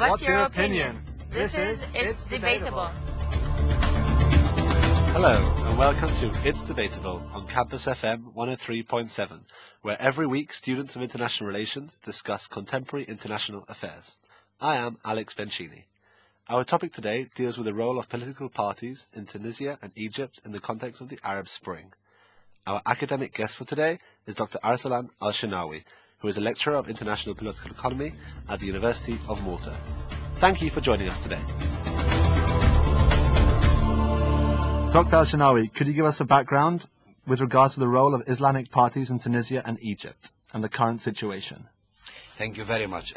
What's your opinion? This is It's Debatable. Hello, and welcome to It's Debatable on Campus FM 103.7, where every week students of international relations discuss contemporary international affairs. I am Alex Bencini. Our topic today deals with the role of political parties in Tunisia and Egypt in the context of the Arab Spring. Our academic guest for today is Dr. Arsalan Al-Shenawi, who is a lecturer of international political economy at the University of Malta. Thank you for joining us today. Dr. Al-Shenawi, could you give us a background with regards to the role of Islamic parties in Tunisia and Egypt and the current situation? Thank you very much.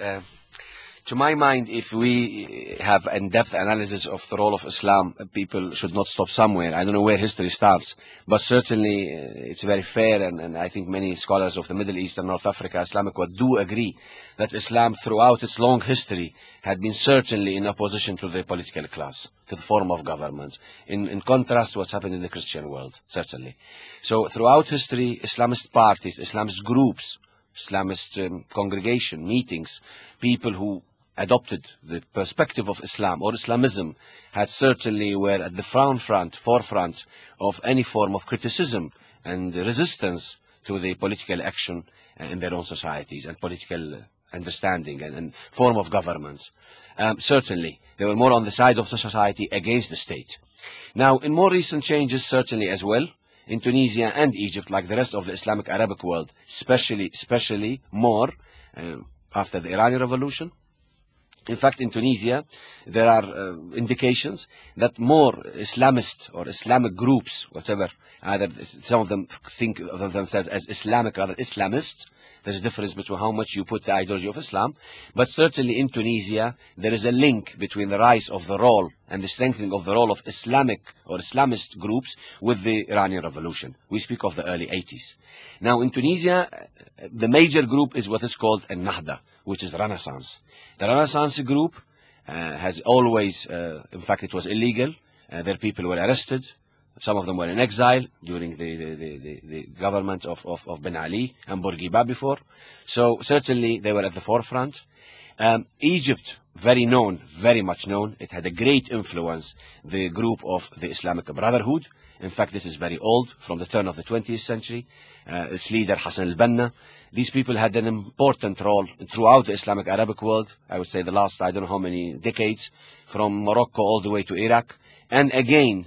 To my mind, if we have in-depth analysis of the role of Islam, people should not stop somewhere. I don't know where history starts, but certainly it's very fair, and I think many scholars of the Middle East and North Africa, Islamic world, do agree that Islam throughout its long history had been certainly in opposition to the political class, to the form of government, in contrast to what's happened in the Christian world, certainly. So throughout history, Islamist parties, Islamist groups, Islamist congregation, meetings, people who adopted the perspective of Islam or Islamism had certainly were at the forefront of any form of criticism and resistance to the political action in their own societies and political understanding and form of government. Certainly, they were more on the side of the society against the state. Now, in more recent changes, certainly as well, in Tunisia and Egypt, like the rest of the Islamic Arabic world, especially more after the Iranian Revolution. In fact, in Tunisia, there are indications that more Islamist or Islamic groups, whatever, either some of them think of themselves as Islamic, rather Islamist. There's a difference between how much you put the ideology of Islam. But certainly in Tunisia, there is a link between the rise of the role and the strengthening of the role of Islamic or Islamist groups with the Iranian Revolution. We speak of the early 80s. Now, in Tunisia, the major group is what is called a Nahda, which is Renaissance. The Renaissance group has always, in fact, it was illegal. Their people were arrested. Some of them were in exile during the government of Ben Ali and Bourguiba before. So certainly they were at the forefront. Egypt, very much known. It had a great influence, the group of the Islamic Brotherhood. In fact, this is very old, from the turn of the 20th century. Its leader, Hassan al-Banna. These people had an important role throughout the Islamic Arabic world. I would say the last, I don't know how many decades, from Morocco all the way to Iraq. And again,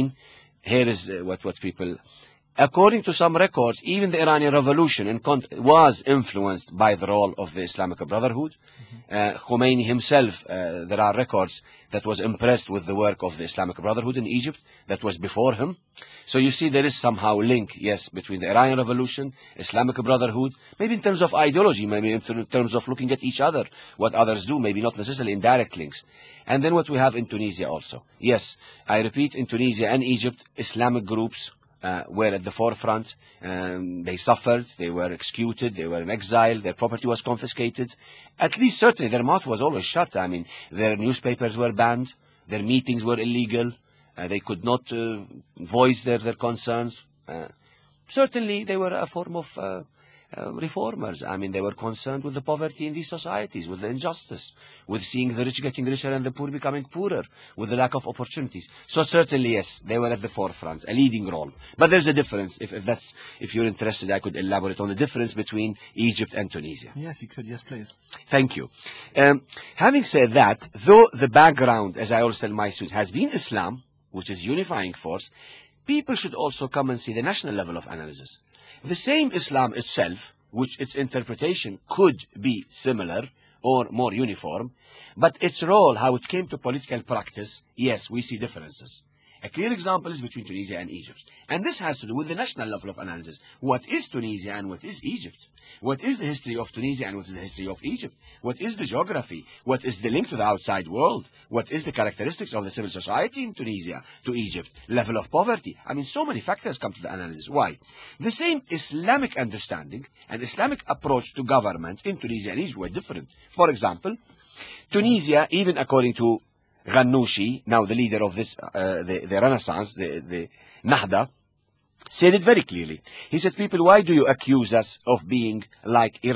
here is what people, according to some records, even the Iranian Revolution was influenced by the role of the Islamic Brotherhood. Khomeini himself, there are records that was impressed with the work of the Islamic Brotherhood in Egypt that was before him. So you see there is somehow link, yes, between the Iranian Revolution, Islamic Brotherhood, maybe in terms of ideology, maybe in terms of looking at each other, what others do, maybe not necessarily in direct links. And then what we have in Tunisia also. Yes, I repeat, in Tunisia and Egypt, Islamic groups were at the forefront. They suffered, they were executed, they were in exile, their property was confiscated. At least certainly their mouth was always shut. I mean, their newspapers were banned, their meetings were illegal, they could not voice their concerns. Certainly they were a form of reformers. I mean, they were concerned with the poverty in these societies, with the injustice, with seeing the rich getting richer and the poor becoming poorer, with the lack of opportunities. So certainly, yes, they were at the forefront, a leading role. But there's a difference. If you're interested, I could elaborate on the difference between Egypt and Tunisia. Yeah, if you could, yes, please. Thank you. Having said that, though the background, as I always tell my students, has been Islam, which is unifying force, people should also come and see the national level of analysis. The same Islam itself, which its interpretation could be similar or more uniform, but its role, how it came to political practice, yes, we see differences. A clear example is between Tunisia and Egypt. And this has to do with the national level of analysis. What is Tunisia and what is Egypt? What is the history of Tunisia and what is the history of Egypt? What is the geography? What is the link to the outside world? What is the characteristics of the civil society in Tunisia to Egypt? Level of poverty? I mean, so many factors come to the analysis. Why? The same Islamic understanding and Islamic approach to government in Tunisia and Egypt were different. For example, Tunisia, even according to Ghannouchi, now the leader of this, the Renaissance, the Nahda, said it very clearly. He said, people, why do you accuse us of being like Iran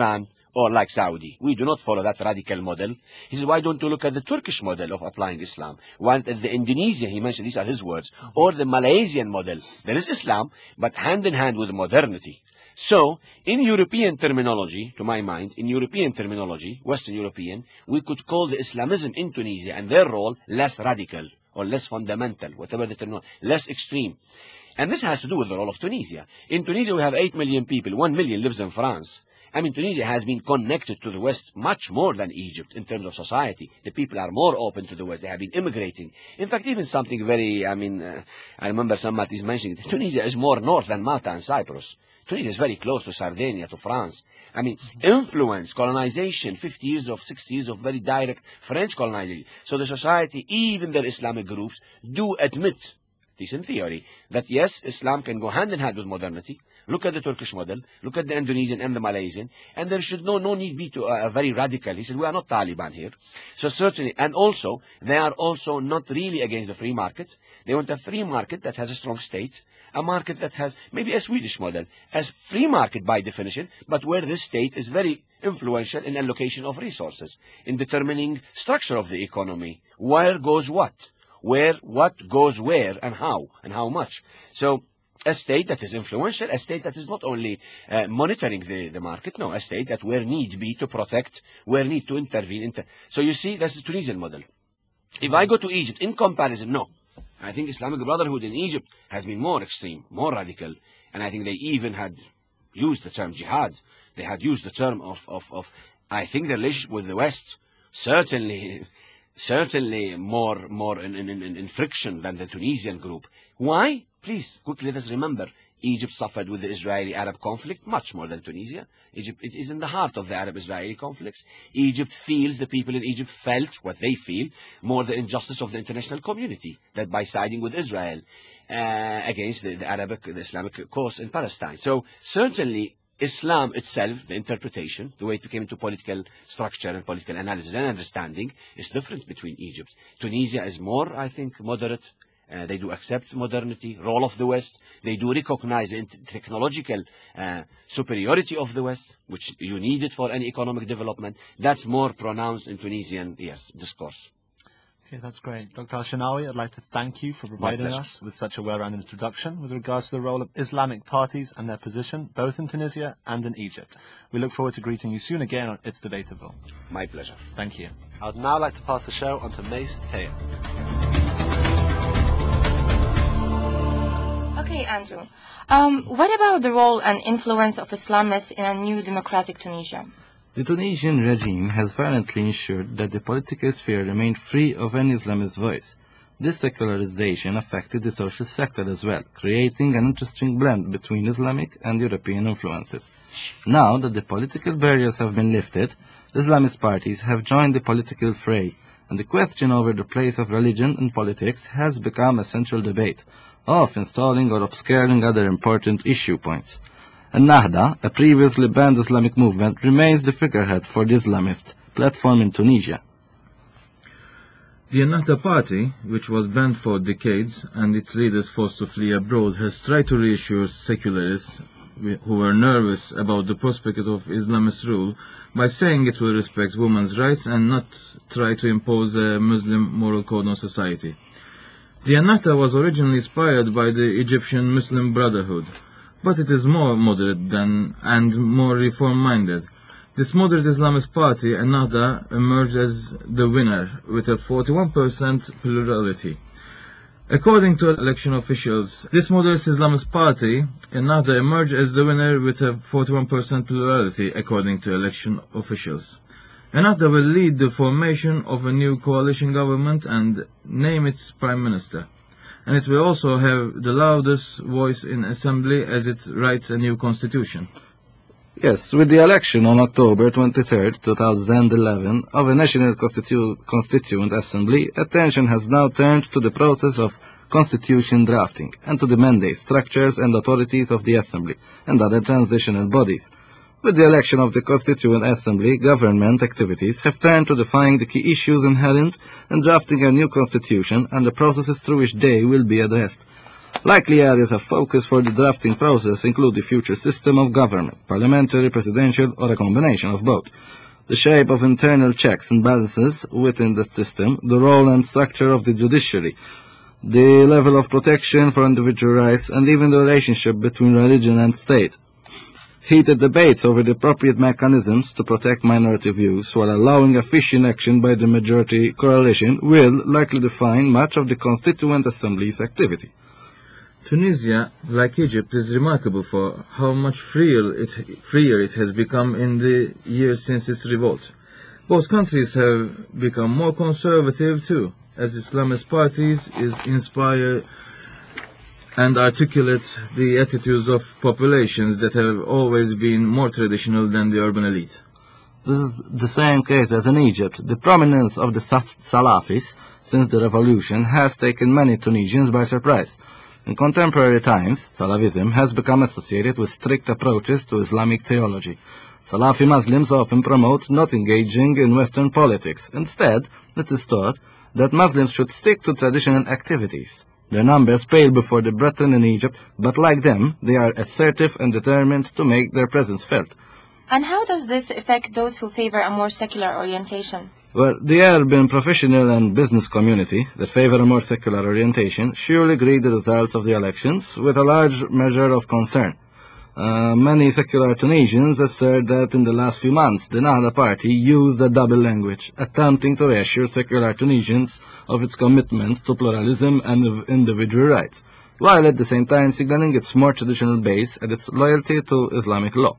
or like Saudi. We do not follow that radical model. He said, why don't you look at the Turkish model of applying Islam? Why not at the Indonesian, he mentioned, these are his words, or the Malaysian model. There is Islam, but hand in hand with modernity. So, in European terminology, to my mind, in European terminology, Western European, we could call the Islamism in Tunisia and their role less radical or less fundamental, whatever the terminology, less extreme. And this has to do with the role of Tunisia. In Tunisia, we have 8 million people. 1 million lives in France. I mean, Tunisia has been connected to the West much more than Egypt in terms of society. The people are more open to the West. They have been immigrating. In fact, even something very, I remember some Maltese mentioning it. Tunisia is more north than Malta and Cyprus. Tunisia is very close to Sardinia, to France. I mean, influence, colonization, 50 years of, 60 years of very direct French colonization. So the society, even the Islamic groups, do admit, at least in theory, that yes, Islam can go hand in hand with modernity. Look at the Turkish model, look at the Indonesian and the Malaysian, and there should no need be to very radical. He said, we are not Taliban here. So certainly, and also, they are also not really against the free market. They want a free market that has a strong state, a market that has maybe a Swedish model, as free market by definition, but where the state is very influential in allocation of resources, in determining structure of the economy, where goes what, what goes where, and how much. So, a state that is influential, a state that is not only monitoring the market, no, a state that where need be to protect, where need to intervene. So you see, that's the Tunisian model. If I go to Egypt, in comparison, no. I think Islamic Brotherhood in Egypt has been more extreme, more radical, and I think they even had used the term jihad. They had used the term of I think the relationship with the West, certainly more in friction than the Tunisian group. Why? Please, quickly let us remember, Egypt suffered with the Israeli-Arab conflict much more than Tunisia. Egypt, it is in the heart of the Arab-Israeli conflicts. Egypt feels, the people in Egypt felt what they feel, more the injustice of the international community, that by siding with Israel against the Islamic cause in Palestine. So certainly Islam itself, the interpretation, the way it became into political structure and political analysis and understanding, is different between Egypt. Tunisia is more, I think, moderate. They do accept modernity, role of the West. They do recognize the technological superiority of the West, which you need it for any economic development. That's more pronounced in Tunisian, discourse. Okay, that's great. Dr. Al-Shenawi, I'd like to thank you for providing us with such a well-rounded introduction with regards to the role of Islamic parties and their position, both in Tunisia and in Egypt. We look forward to greeting you soon again on It's Debatable. My pleasure. Thank you. I'd now like to pass the show on to Mace Taya. Okay, Andrew. What about the role and influence of Islamists in a new democratic Tunisia? The Tunisian regime has violently ensured that the political sphere remained free of any Islamist voice. This secularization affected the social sector as well, creating an interesting blend between Islamic and European influences. Now that the political barriers have been lifted, Islamist parties have joined the political fray, and the question over the place of religion in politics has become a central debate, of installing or upscaling other important issue points. Ennahda, a previously banned Islamic movement, remains the figurehead for the Islamist platform in Tunisia. The Ennahda party, which was banned for decades and its leaders forced to flee abroad, has tried to reassure secularists who were nervous about the prospect of Islamist rule by saying it will respect women's rights and not try to impose a Muslim moral code on society. The Ennahda was originally inspired by the Egyptian Muslim Brotherhood, but it is more moderate and more reform-minded. This moderate Islamist party, Ennahda, emerged as the winner with a 41% plurality. According to election officials, this moderate Islamist party, Ennahda, emerged as the winner with a 41% plurality, according to election officials. Ennahda will lead the formation of a new coalition government and name its prime minister. And it will also have the loudest voice in assembly as it writes a new constitution. Yes, with the election on October 23, 2011, of a National Constituent Assembly, attention has now turned to the process of constitution drafting and to the mandate, structures and authorities of the Assembly and other transitional bodies. With the election of the Constituent Assembly, government activities have turned to defining the key issues inherent in drafting a new constitution and the processes through which they will be addressed. Likely areas of focus for the drafting process include the future system of government, parliamentary, presidential, or a combination of both, the shape of internal checks and balances within that system, the role and structure of the judiciary, the level of protection for individual rights, and even the relationship between religion and state. Heated debates over the appropriate mechanisms to protect minority views while allowing efficient action by the majority coalition will likely define much of the Constituent Assembly's activity. Tunisia, like Egypt, is remarkable for how much freer it has become in the years since its revolt. Both countries have become more conservative too, as Islamist parties inspire and articulate the attitudes of populations that have always been more traditional than the urban elite. This is the same case as in Egypt. The prominence of the Salafis since the revolution has taken many Tunisians by surprise. In contemporary times, Salafism has become associated with strict approaches to Islamic theology. Salafi Muslims often promote not engaging in Western politics. Instead, it is thought that Muslims should stick to traditional activities. Their numbers pale before the Brethren in Egypt, but like them, they are assertive and determined to make their presence felt. And how does this affect those who favor a more secular orientation? Well, the urban professional and business community that favor a more secular orientation surely greet the results of the elections with a large measure of concern. Many secular Tunisians assert that in the last few months, the Nahda party used a double language, attempting to reassure secular Tunisians of its commitment to pluralism and individual rights, while at the same time signaling its more traditional base and its loyalty to Islamic law.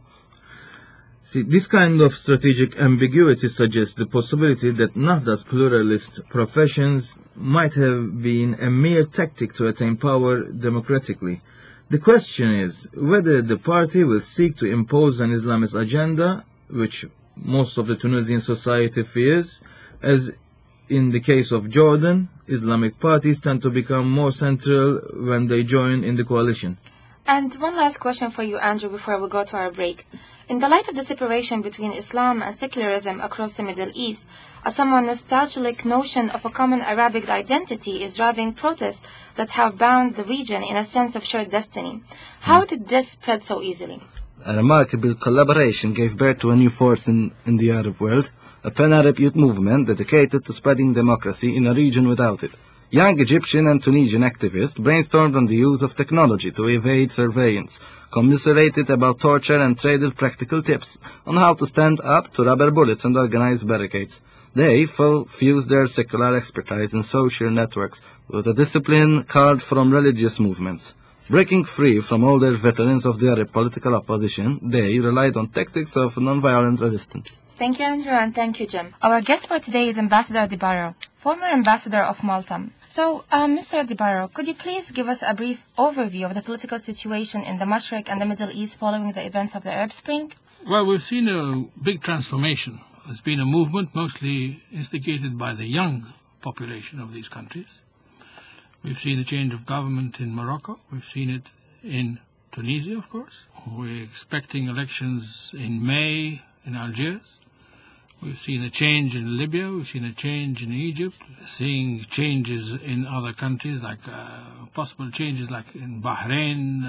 See, this kind of strategic ambiguity suggests the possibility that Nahda's pluralist professions might have been a mere tactic to attain power democratically. The question is whether the party will seek to impose an Islamist agenda, which most of the Tunisian society fears. As in the case of Jordan, Islamic parties tend to become more central when they join in the coalition. And one last question for you, Andrew, before we go to our break. In the light of the separation between Islam and secularism across the Middle East, a somewhat nostalgic notion of a common Arabic identity is driving protests that have bound the region in a sense of shared destiny. How did this spread so easily? A remarkable collaboration gave birth to a new force in the Arab world, a pan-Arab youth movement dedicated to spreading democracy in a region without it. Young Egyptian and Tunisian activists brainstormed on the use of technology to evade surveillance, commiserated about torture and traded practical tips on how to stand up to rubber bullets and organize barricades. They fused their secular expertise in social networks with a discipline carved from religious movements. Breaking free from older veterans of the Arab political opposition, they relied on tactics of nonviolent resistance. Thank you, Andrew, and thank you, Jim. Our guest for today is Ambassador Dibarro, former ambassador of Malta. So, Mr. Dibarro, could you please give us a brief overview of the political situation in the Mashriq and the Middle East following the events of the Arab Spring? Well, we've seen a big transformation. There's been a movement mostly instigated by the young population of these countries. We've seen a change of government in Morocco. We've seen it in Tunisia, of course. We're expecting elections in May in Algiers. We've seen a change in Libya, we've seen a change in Egypt, seeing changes in other countries, like possible changes like in Bahrain,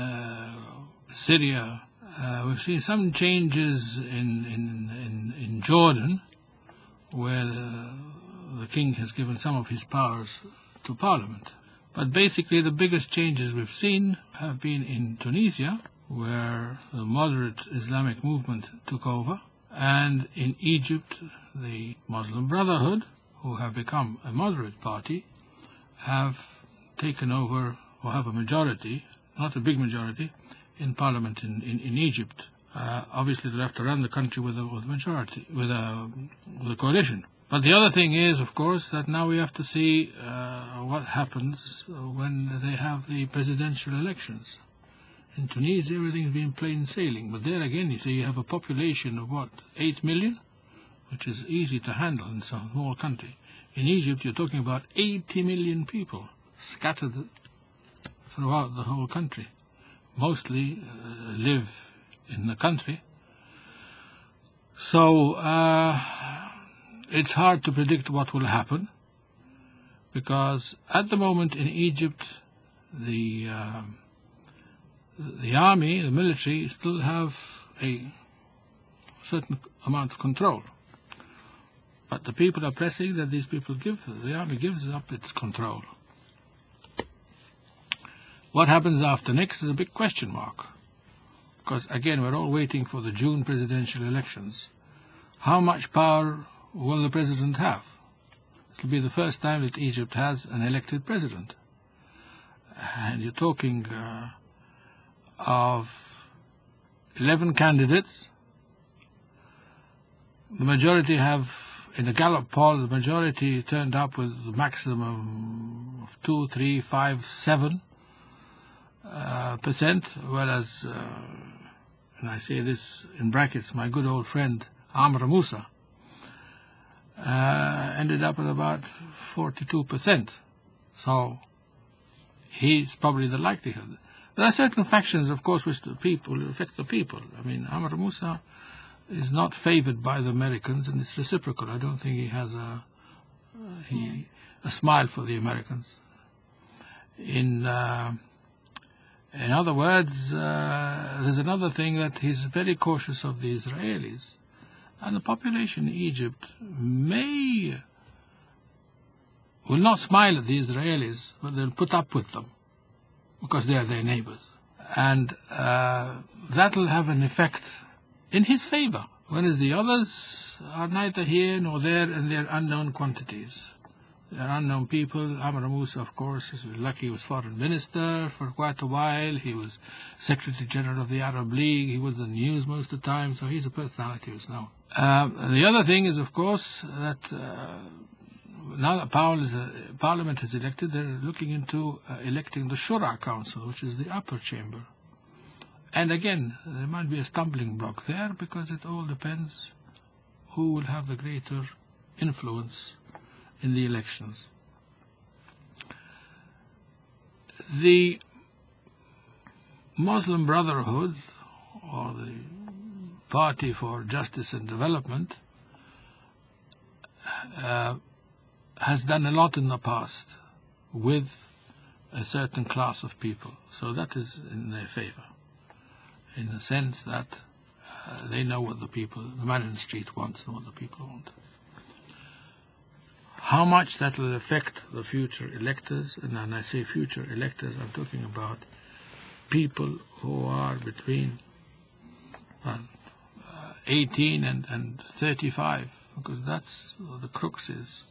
Syria. We've seen some changes in Jordan, where the king has given some of his powers to parliament. But basically the biggest changes we've seen have been in Tunisia, where the moderate Islamic movement took over, and in Egypt, the Muslim Brotherhood, who have become a moderate party, have taken over, or have a majority, not a big majority, in parliament in Egypt. Obviously, they'll have to run the country with a majority, with a coalition. But the other thing is, of course, that now we have to see what happens when they have the presidential elections. In Tunisia, everything's been plain sailing. But there again, you say you have a population of, 8 million? Which is easy to handle in some small country. In Egypt, you're talking about 80 million people scattered throughout the whole country. Mostly live in the country. So it's hard to predict what will happen, because at the moment in Egypt, the army, the military, still have a certain amount of control. But the people are pressing that the army gives up its control. What happens after next is a big question mark. Because, again, we're all waiting for the June presidential elections. How much power will the president have? It will be the first time that Egypt has an elected president. And you're talking of 11 candidates. The majority have, in the Gallup poll, the majority turned up with the maximum of 2, 3, 5, 7%, whereas, and I say this in brackets, my good old friend Amr Moussa ended up with about 42%. So he's probably the likelihood. There are certain factions, of course, which affect the people. I mean, Amr Moussa is not favored by the Americans, and it's reciprocal. I don't think he has a smile for the Americans. In other words, there's another thing, that he's very cautious of the Israelis. And the population in Egypt will not smile at the Israelis, but they'll put up with them because they are their neighbors. And that will have an effect in his favor, whereas the others are neither here nor there, and they're unknown quantities. They're unknown people. Amr Moussa, of course, is lucky. He was foreign minister for quite a while. He was Secretary General of the Arab League. He was in the news most of the time, so he's a personality who's known. The other thing is, of course, that now that Parliament has elected, they're looking into electing the Shura Council, which is the upper chamber. And again, there might be a stumbling block there, because it all depends who will have the greater influence in the elections. The Muslim Brotherhood, or the Party for Justice and Development, has done a lot in the past with a certain class of people. So that is in their favor, in the sense that they know what the man in the street wants and what the people want. How much that will affect the future electors, and when I say future electors, I'm talking about people who are between 18 and 35, because that's what the crux is.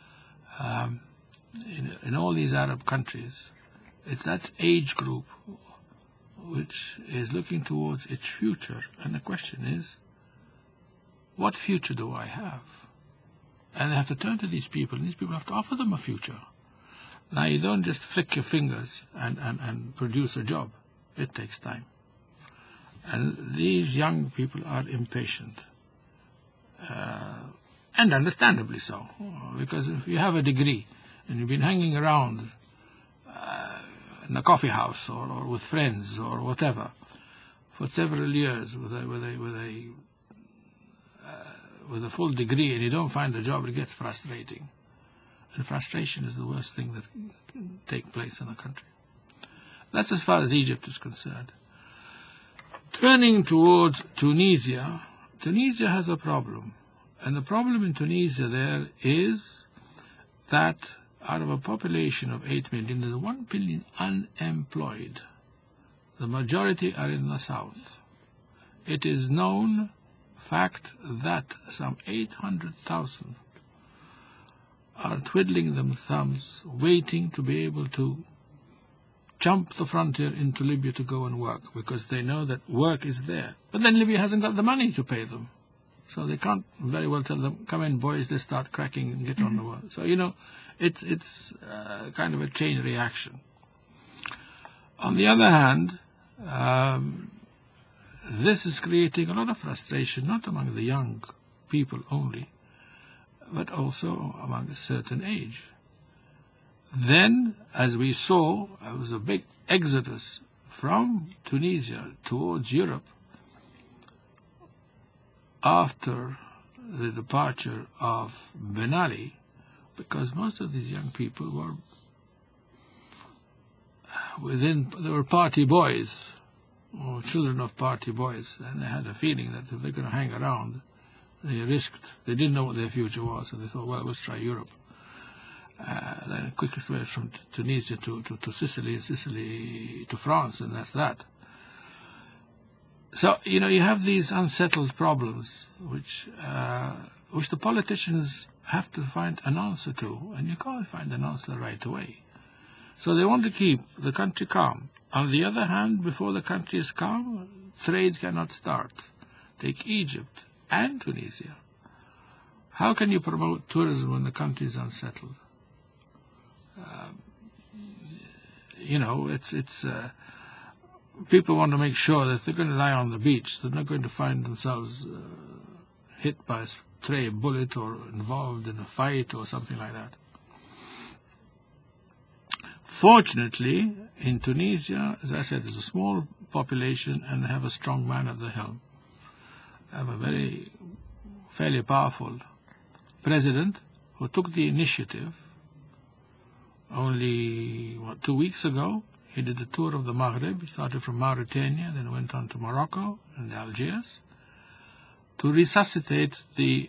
In all these Arab countries, it's that age group which is looking towards its future. And the question is, what future do I have? And they have to turn to these people, and these people have to offer them a future. Now, you don't just flick your fingers and produce a job. It takes time. And these young people are impatient. And understandably so. Because if you have a degree and you've been hanging around in a coffee house or with friends or whatever for several years with a full degree, and you don't find a job, it gets frustrating. And frustration is the worst thing that can take place in a country. That's as far as Egypt is concerned. Turning towards Tunisia, Tunisia has a problem. And the problem in Tunisia there is that out of a population of 8 million, there's 1 billion unemployed. The majority are in the south. It is known fact that some 800,000 are twiddling their thumbs, waiting to be able to jump the frontier into Libya to go and work, because they know that work is there. But then Libya hasn't got the money to pay them. So they can't very well tell them, come in, boys, let's start cracking and get on the work. So, it's kind of a chain reaction. On the other hand, this is creating a lot of frustration, not among the young people only, but also among a certain age. Then, as we saw, there was a big exodus from Tunisia towards Europe after the departure of Ben Ali, because most of these young people there were party boys, or children of party boys, and they had a feeling that if they're going to hang around, they didn't know what their future was, and they thought, well, let's try Europe. The quickest way is from Tunisia to Sicily, and Sicily to France, and that's that. So, you have these unsettled problems which the politicians have to find an answer to, and you can't find an answer right away. So they want to keep the country calm. On the other hand, before the country is calm, trade cannot start. Take Egypt and Tunisia. How can you promote tourism when the country is unsettled? People want to make sure that if they're going to lie on the beach, they're not going to find themselves hit by a stray bullet or involved in a fight or something like that. Fortunately, in Tunisia, as I said, there's a small population and they have a strong man at the helm. They have a fairly powerful president who took the initiative. Only, 2 weeks ago, he did a tour of the Maghreb. He started from Mauritania, then went on to Morocco and Algiers to resuscitate the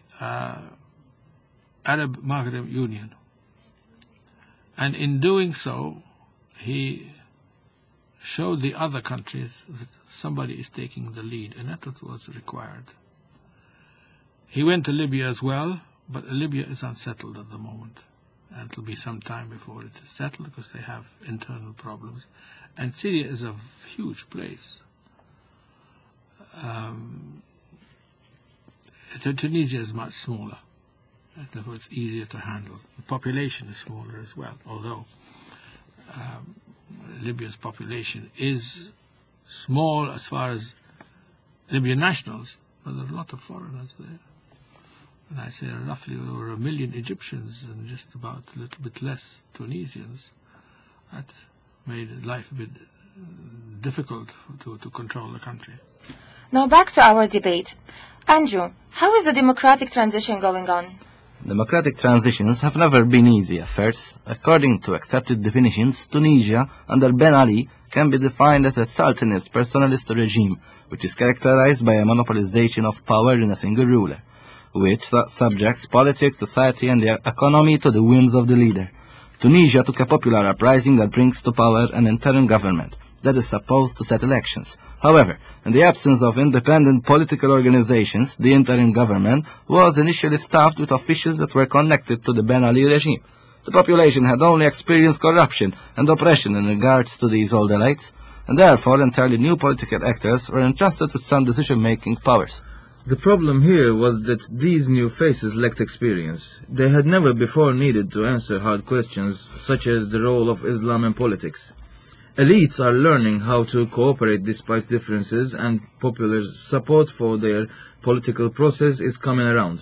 Arab Maghreb Union. And in doing so, he showed the other countries that somebody is taking the lead, and that was required. He went to Libya as well, but Libya is unsettled at the moment. And it will be some time before it is settled because they have internal problems. And Syria is a huge place. Tunisia is much smaller. Therefore, it's easier to handle. The population is smaller as well, although Libya's population is small as far as Libyan nationals, but there are a lot of foreigners there. And I say roughly over 1 million Egyptians and just about a little bit less Tunisians. That made life a bit difficult to control the country. Now back to our debate. Andrew, how is the democratic transition going on? Democratic transitions have never been easy affairs. According to accepted definitions, Tunisia, under Ben Ali, can be defined as a sultanist personalist regime, which is characterized by a monopolization of power in a single ruler, which subjects politics, society, and the economy to the whims of the leader. Tunisia took a popular uprising that brings to power an interim government that is supposed to set elections. However, in the absence of independent political organizations, the interim government was initially staffed with officials that were connected to the Ben Ali regime. The population had only experienced corruption and oppression in regards to these old elites, and therefore entirely new political actors were entrusted with some decision-making powers. The problem here was that these new faces lacked experience. They had never before needed to answer hard questions, such as the role of Islam in politics. Elites are learning how to cooperate despite differences, and popular support for their political process is coming around.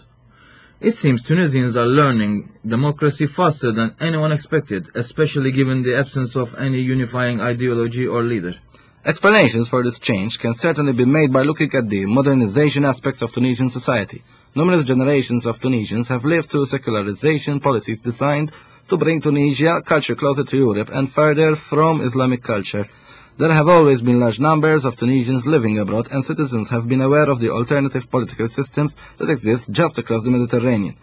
It seems Tunisians are learning democracy faster than anyone expected, especially given the absence of any unifying ideology or leader. Explanations for this change can certainly be made by looking at the modernization aspects of Tunisian society. Numerous generations of Tunisians have lived through secularization policies designed to bring Tunisia culture closer to Europe and further from Islamic culture. There have always been large numbers of Tunisians living abroad, and citizens have been aware of the alternative political systems that exist just across the Mediterranean.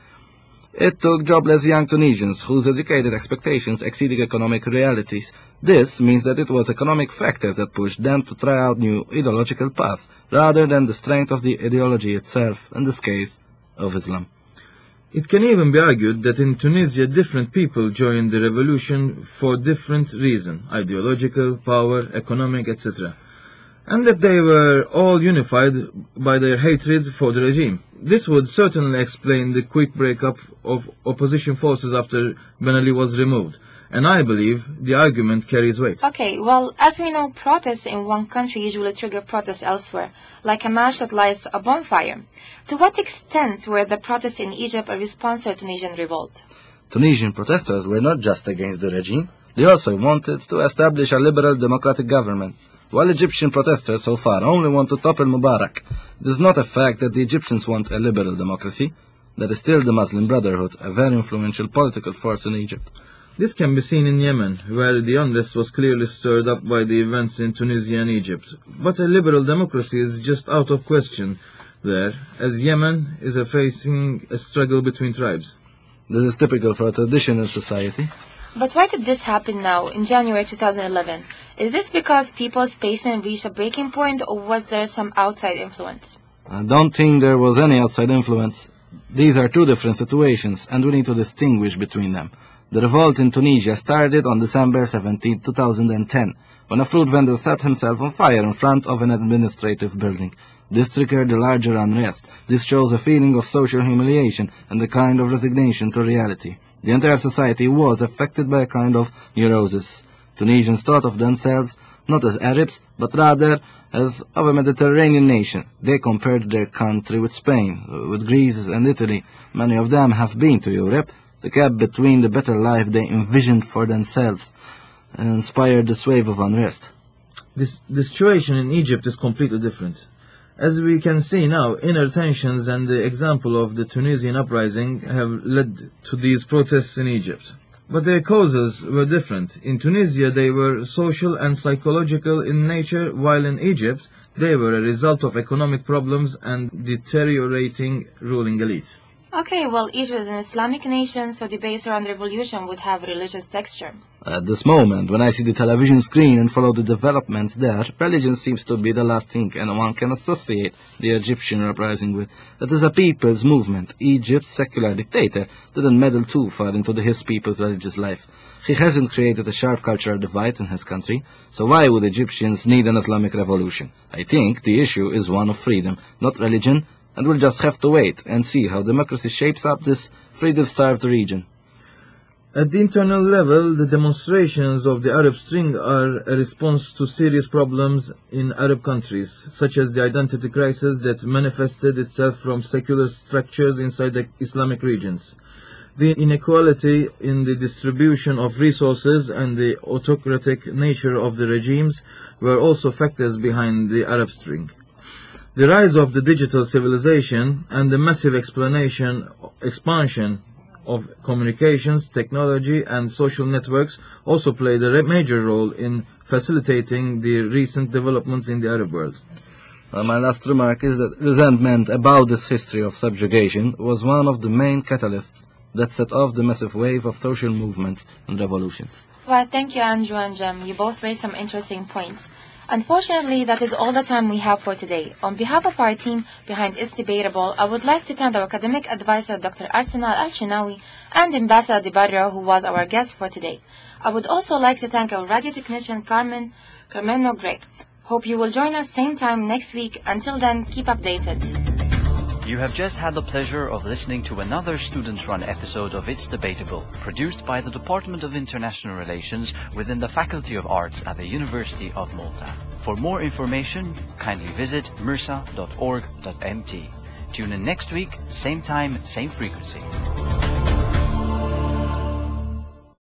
It took jobless young Tunisians whose educated expectations exceeded economic realities. This means that it was economic factors that pushed them to try out new ideological paths, rather than the strength of the ideology itself, in this case, of Islam. It can even be argued that in Tunisia different people joined the revolution for different reasons, ideological, power, economic, etc., and that they were all unified by their hatred for the regime. This would certainly explain the quick breakup of opposition forces after Ben Ali was removed, and I believe the argument carries weight. Okay, well, as we know, protests in one country usually trigger protests elsewhere, like a match that lights a bonfire. To what extent were the protests in Egypt a response to a Tunisian revolt? Tunisian protesters were not just against the regime, they also wanted to establish a liberal democratic government. While Egyptian protesters so far only want to topple Mubarak, it is not a fact that the Egyptians want a liberal democracy. There is still the Muslim Brotherhood, a very influential political force in Egypt. This can be seen in Yemen, where the unrest was clearly stirred up by the events in Tunisia and Egypt. But a liberal democracy is just out of question there, as Yemen is facing a struggle between tribes. This is typical for a traditional society. But why did this happen now, in January 2011? Is this because people's patience reached a breaking point, or was there some outside influence? I don't think there was any outside influence. These are two different situations, and we need to distinguish between them. The revolt in Tunisia started on December 17, 2010, when a fruit vendor set himself on fire in front of an administrative building. This triggered a larger unrest. This shows a feeling of social humiliation and a kind of resignation to reality. The entire society was affected by a kind of neurosis. Tunisians thought of themselves not as Arabs, but rather as of a Mediterranean nation. They compared their country with Spain, with Greece and Italy. Many of them have been to Europe. The gap between the better life they envisioned for themselves inspired this wave of unrest. The situation in Egypt is completely different. As we can see now, inner tensions and the example of the Tunisian uprising have led to these protests in Egypt. But their causes were different. In Tunisia, they were social and psychological in nature, while in Egypt, they were a result of economic problems and deteriorating ruling elite. Okay, well, Egypt is an Islamic nation, so debates around the revolution would have religious texture. At this moment, when I see the television screen and follow the developments there, religion seems to be the last thing anyone can associate the Egyptian uprising with. It is a people's movement. Egypt's secular dictator didn't meddle too far into his people's religious life. He hasn't created a sharp cultural divide in his country, so why would Egyptians need an Islamic revolution? I think the issue is one of freedom, not religion, and we'll just have to wait and see how democracy shapes up this freedom-starved region. At the internal level, the demonstrations of the Arab Spring are a response to serious problems in Arab countries, such as the identity crisis that manifested itself from secular structures inside the Islamic regions. The inequality in the distribution of resources and the autocratic nature of the regimes were also factors behind the Arab Spring. The rise of the digital civilization and the massive expansion of communications, technology, and social networks also played a major role in facilitating the recent developments in the Arab world. My last remark is that resentment about this history of subjugation was one of the main catalysts that set off the massive wave of social movements and revolutions. Well, thank you, Andrew and Jem. You both raised some interesting points. Unfortunately, that is all the time we have for today. On behalf of our team behind It's Debatable, I would like to thank our academic advisor, Dr. Arsenal Al-Shinawi, and Ambassador Dibarra, who was our guest for today. I would also like to thank our radio technician, Carmeno Greg. Hope you will join us same time next week. Until then, keep updated. You have just had the pleasure of listening to another student-run episode of It's Debatable, produced by the Department of International Relations within the Faculty of Arts at the University of Malta. For more information, kindly visit mirsa.org.mt. Tune in next week, same time, same frequency.